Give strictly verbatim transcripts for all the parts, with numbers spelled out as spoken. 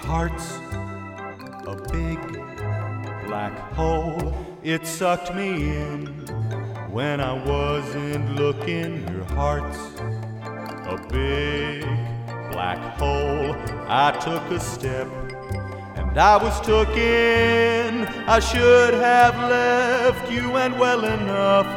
heart's a big black hole. It sucked me in when I wasn't looking. Your heart's a big black hole. I took a step and I was took in. I should have left you and well enough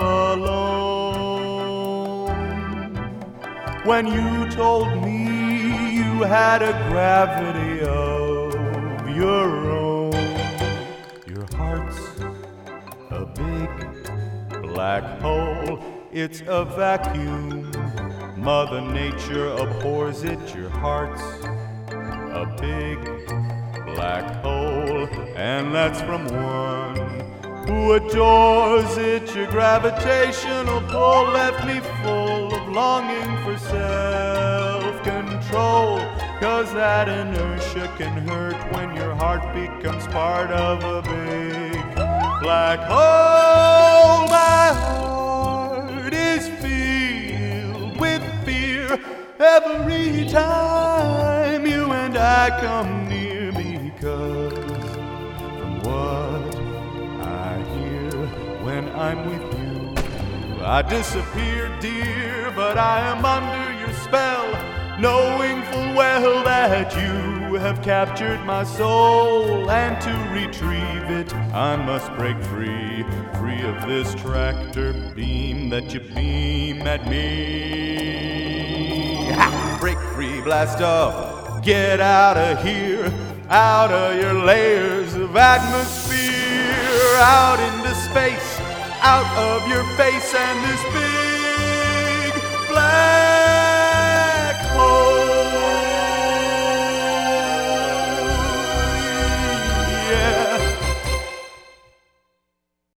alone. When you told me you had a gravity of your own. Your heart's a big black hole. It's a vacuum. Mother Nature abhors it. Your heart's a big black hole, and that's from one who adores it. Your gravitational pull left me full of longing for self-control, 'cause that inertia can hurt when your heart becomes part of a big black hole. My heart is filled with fear every time you and I come near, because from what I hear when I'm with you, I disappear, dear, but I am under your spell, knowing full well that you have captured my soul, and to retrieve it I must break free, free of this tractor beam that you beam at me. Ha! Break free, blast off, get out of here, out of your layers of atmosphere, out into space, out of your face and this big